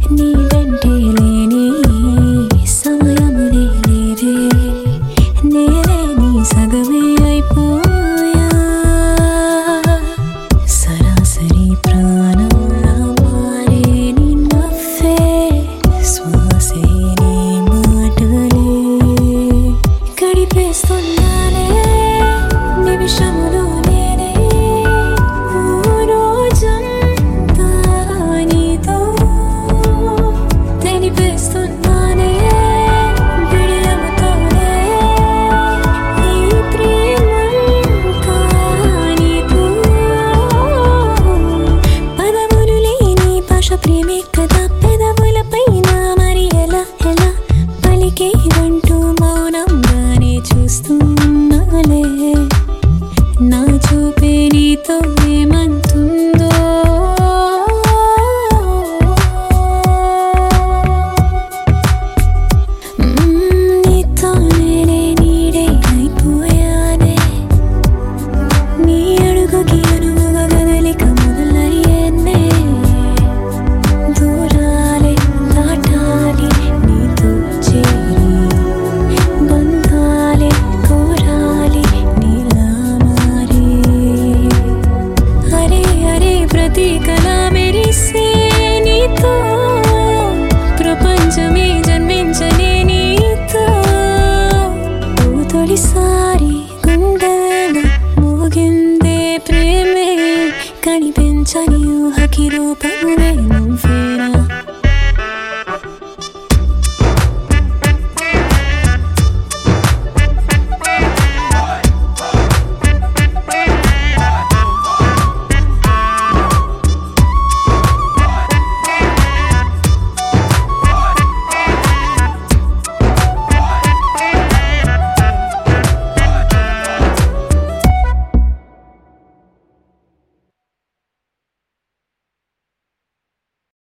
నీ వెంటే లేని సమయములే లేదే నేనే నీ సగమే అయిపోయా సరాసరి ప్రాణంలా మారే నీ నవ్వే శ్వాసే నీ మాటలే గడిపేస్తున్నానే నిమిషములో నేనే రోజంతా నీతో తెలిపేస్తున్నానే బిడియముతోనే ఈ ప్రేమంతా నీతో పదములు లేని భాష ప్రేమే కదా పెదవులపైన మరి ఎలా ఎలా పలికేదంటూ మౌనంగానే చూస్తున్నాలే నా చూపే నీతో ఏమంటుందో నీతో నేనే నీడే అయిపోయానే నీ అడుగుకి అనువుగా కదలిక మొదలయ్యేనే దూరాలే దాటాలి నీతో చేరి బంధాలే కోరాలి నీలా మారి అరే అరే ప్రతి కళ మెరిసే నీతో ప్రపంచమే జన్మించనే నీతో ఓ తొలిసారి గుండెలో మోగిందే ప్రేమే కనిపించని ఊహకి రూపములే నువ్వే